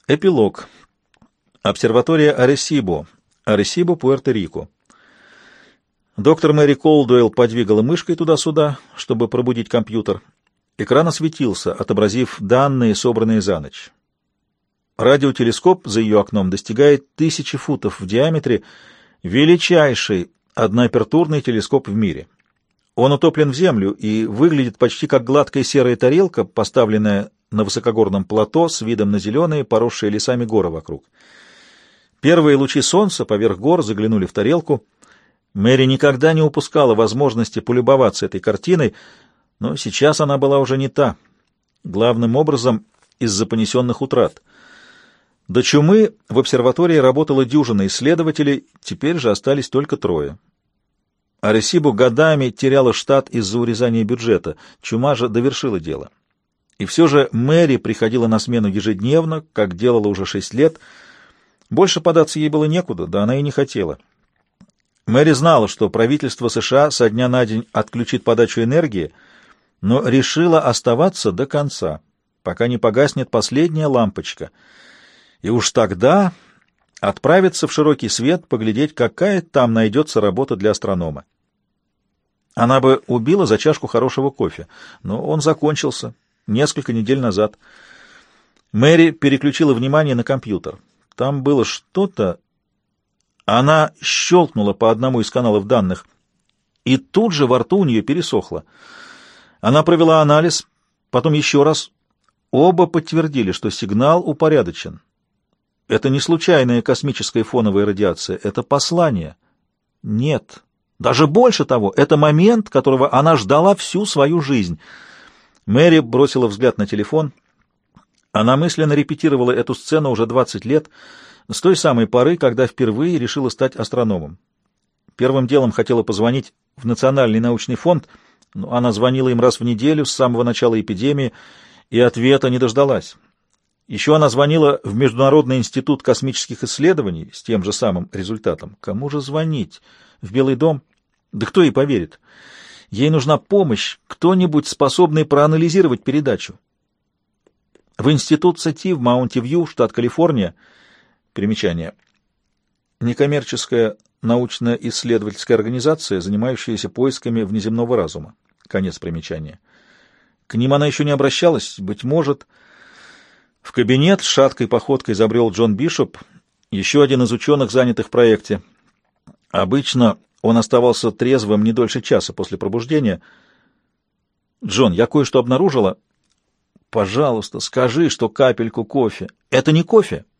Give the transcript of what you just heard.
Эпилог. Обсерватория Аресибо. Аресибо, Пуэрто-Рико. Доктор Мэри Колдуэлл подвигала мышкой туда-сюда, чтобы пробудить компьютер. Экран осветился, отобразив данные, собранные за ночь. Радиотелескоп за ее окном достигает 1000 футов в диаметре, величайший одноапертурный телескоп в мире. Он утоплен в землю и выглядит почти как гладкая серая тарелка, поставленная на высокогорном плато с видом на зеленые, поросшие лесами горы вокруг. Первые лучи солнца поверх гор заглянули в тарелку. Мэри никогда не упускала возможности полюбоваться этой картиной, но сейчас она была уже не та, главным образом из-за понесенных утрат. До чумы в обсерватории работала дюжина исследователей, теперь же остались только 3. Аресибо годами теряла штат из-за урезания бюджета, чума же довершила дело. И все же Мэри приходила на смену ежедневно, как делала уже 6 лет. Больше податься ей было некуда, да она и не хотела. Мэри знала, что правительство США со дня на день отключит подачу энергии, но решила оставаться до конца, пока не погаснет последняя лампочка. И уж тогда отправиться в широкий свет, поглядеть, какая там найдется работа для астронома. Она бы убила за чашку хорошего кофе, но он закончился несколько недель назад. Мэри переключила внимание на компьютер. Там было что-то... Она щелкнула по одному из каналов данных, и тут же во рту у нее пересохло. Она провела анализ, потом еще раз. Оба подтвердили, что сигнал упорядочен. Это не случайная космическая фоновая радиация, это послание. Нет, даже больше того, это момент, которого она ждала всю свою жизнь. Мэри бросила взгляд на телефон. Она мысленно репетировала эту сцену уже 20 лет, с той самой поры, когда впервые решила стать астрономом. Первым делом хотела позвонить в Национальный научный фонд, но она звонила им раз в неделю с самого начала эпидемии, и ответа не дождалась. Еще она звонила в Международный институт космических исследований с тем же самым результатом. Кому же звонить? В Белый дом? Да кто ей поверит? Ей нужна помощь, кто-нибудь, способный проанализировать передачу. В институт СЭТИ в Маунти-Вью, штат Калифорния. Примечание. Некоммерческая научно-исследовательская организация, занимающаяся поисками внеземного разума. Конец примечания. К ним она еще не обращалась, быть может. В кабинет шаткой походкой забрел Джон Бишоп, еще один из ученых, занятых в проекте. Обычно он оставался трезвым не дольше часа после пробуждения. «Джон, я кое-что обнаружила. Пожалуйста, скажи, что капельку кофе». «Это не кофе.